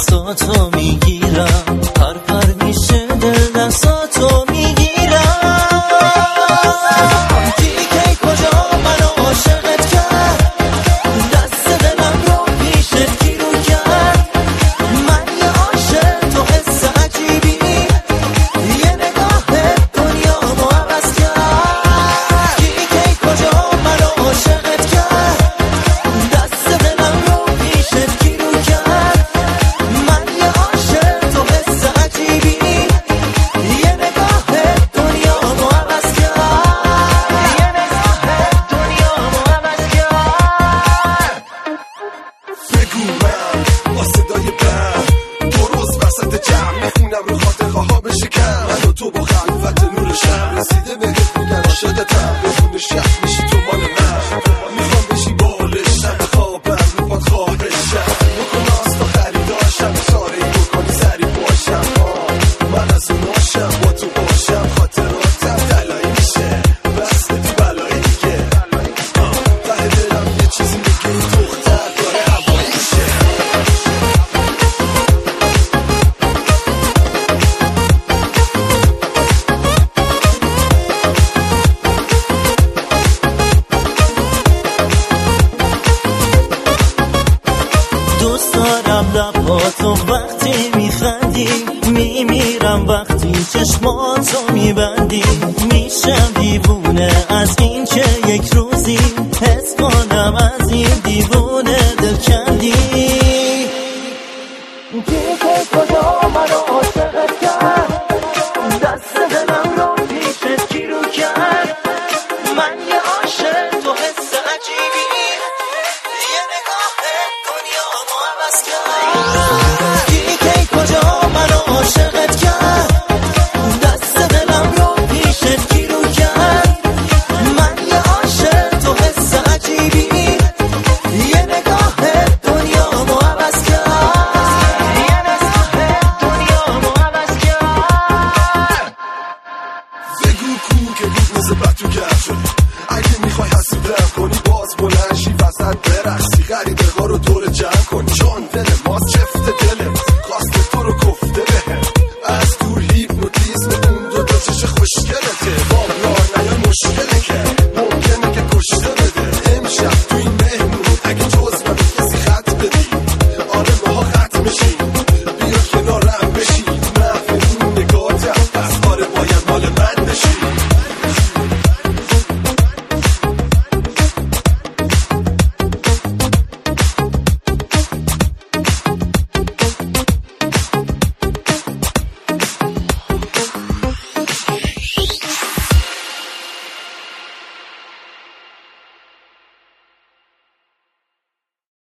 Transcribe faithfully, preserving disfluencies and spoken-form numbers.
دستاتو میگیرم، پر پر میشه دل دستاتو میگیرم. دیگه کجا منو عاشقت کرد، دست دلم رو پیشت گیرو کرد. من یه عاشق تو حس عجیبی، یه نگاه دنیامو عوض کرد. دیگه کجا منو عاشقت کرد، دست دلم رو پیشت گیرو کرد. من یه عاشق تو حس عجیبی، یه نگاه دنیامو عوض کرد. یه نگاه دنیامو عوض کرد. بگو من با صدای بند درست وسط جمع میخونم رو خاطرها ها بشکم. من و تو با خلوت نور شب رسیده بهت میگن عاشقتم. بخونه شب میشی تو مال من، میخوام بشی بالش شب خوابم رو پات خواهشم. بکن آس تا خریداشم ساره ای بکنی سری باشم. من از اوناشم با تو باشم، خاطراتم دلایی میشه بس تو بلایی دیگه. ته دلم یه چیزی میگه این دختر داره هوایی میشه. دوست دارم لباتو وقتی میخندی، میمیرم وقتی چشماتو میبندی. میشم دیوونه از این که یک روزی حس کنم از این دیوونه دل کندی. دیگه کجا منو عاشقت کرد، دست دلم رو پیشت گیرو کرد. من یه عاشق تو حس عجیبی، یه نگاه دنیامو عوض کرد. دیگه کجا منو عاشقت کرد، دست دلم رو پیشت گیرو کرد. من یه عاشق تو حس عجیبی، یه نگاه دنیامو عوض کرد. یه نگاه دنیامو عوض کرد. بگو کو که بود مثل بد تو گرد شدی. اگه میخوای حسودم کنی باز بلنشی وسط برقصی. غریبه ها رو دور جمع کنی چون دل ماست چفت